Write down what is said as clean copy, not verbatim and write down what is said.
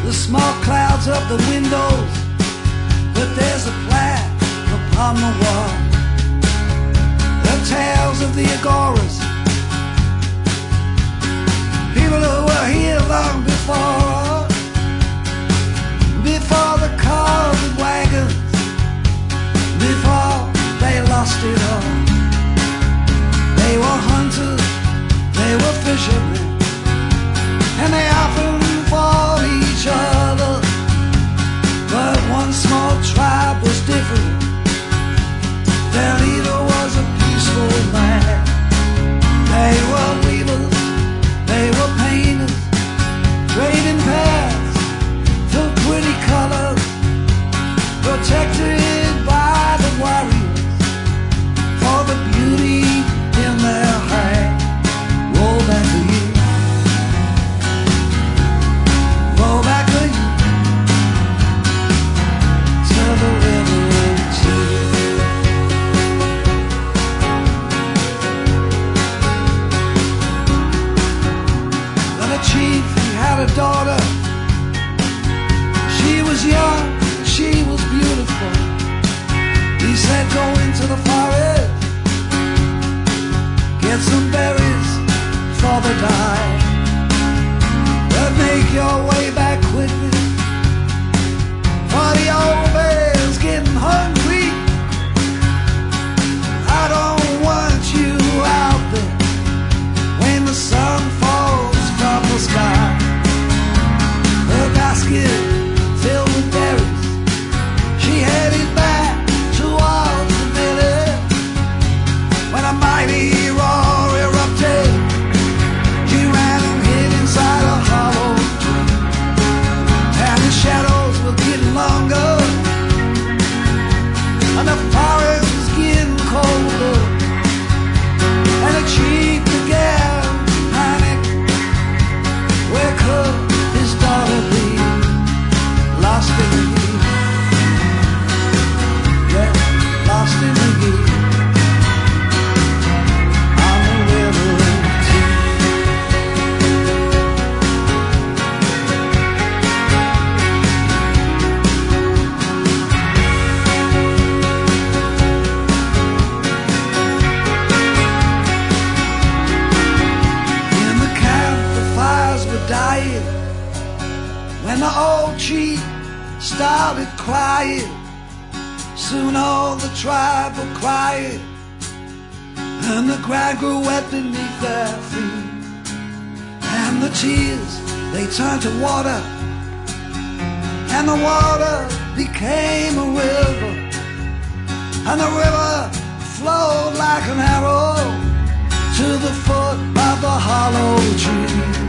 the small clouds up the windows, but there's a plaque upon the wall. The tales of the agoras, people who were here long before the cars and wagons, before they lost it all. They were hunters, they were fishermen, and they often fought each other. But one small tribe was different. Their leader was a peaceful man. They were weavers, they were painters, trading paths through pretty colors, protected by the warriors for the beauty in their hair. Roll back the years, roll back the years to the river of tears. Then a chief, he had a daughter. She was young, she was beautiful. He said, go into the forest, get some berries for the dye, but make your way back quickly, for the old man's getting hungry. I don't want you out there when the sun falls from the sky. Her basket filled with berries, she headed back towards the village, when a mighty roar erupted. She ran and hid inside a hollow tree, and the shadows were getting longer, and the forest was getting colder, and the chief began to panic. Where could his daughter be? Lost in the heat, yeah, lost in the heat on the river of tears. In the camp the fires were dying when the old chief started crying. Soon all the tribe were crying, and the ground grew wet beneath their feet, and the tears, they turned to water, and the water became a river, and the river flowed like an arrow to the foot of the hollow tree.